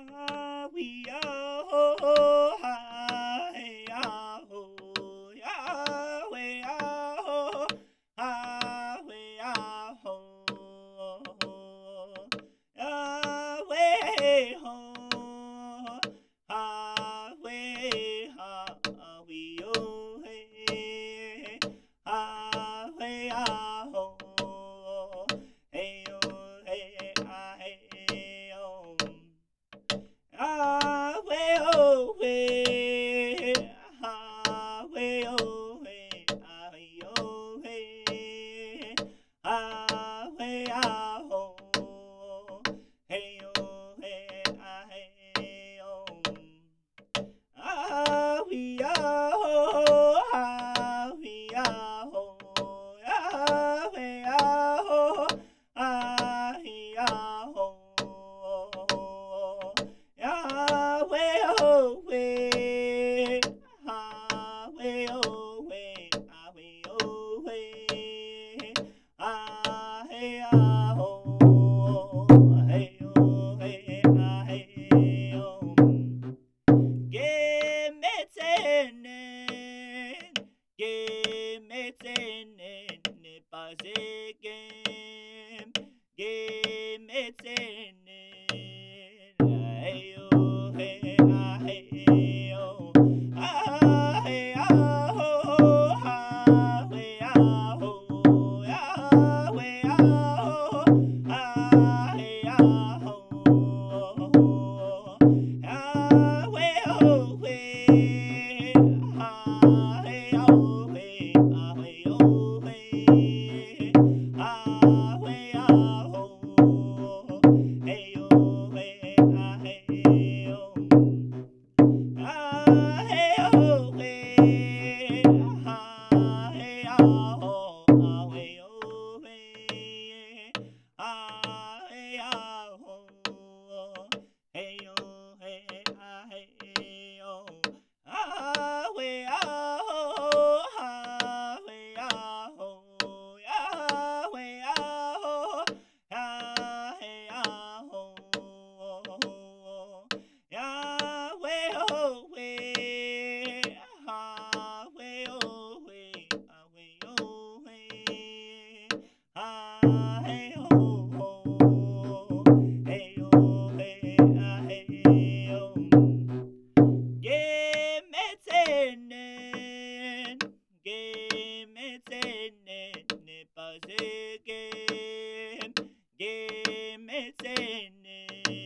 Ah, we are ho, ah, hey, ah, ho, ah, we are ho, ah, we are ho, ah, we ho, ah, we oh, hey, ah, we are ho, hey, oh, hey, ah, hey, oh. Ah, way, oh, way. Ah, way, oh, way. Ah, way, oh, way. Ah, way, ah, oh. Hey, oh, hey, ah, hey, oh. Ah, we are, oh, ah, we are, oh. Ah, we are, oh. Ah, we are, oh. Yahweh, oh, way, Yahweh, oh, way, Yahweh, oh, way, ah, hey, ah, oh, hey, oh, hey, ah, hey, oh. Gemetenen, ne pas gemetenen, hey, oh, hey, ah, hey, oh, ah, hey, ah, oh, ah, hey, ah, oh, ah, hey, ah, oh, ah, hey, ah, oh, Yahweh, oh, way, ah, hey, oh, way, ah, hey, oh, way, ah, way, ah, oh, hey, oh, way, ah, hey, oh. Ah, hey, oh, way, ah, hey, ah, oh, ah, way, oh, way, ah, hey, ah, oh, hey, oh, hey, ah, hey, oh, ah, way, ah, oh, ah, way, ah, oh, ah, way, ah, oh, ah, hey, ah, oh, Yahweh, oh, way, Yahweh, oh, way, Yahweh, oh, way, ah, hey, oh, hey, oh, hey, ah, hey, oh. Gemetenen, gemetenen, ne pas gem, gemetenen.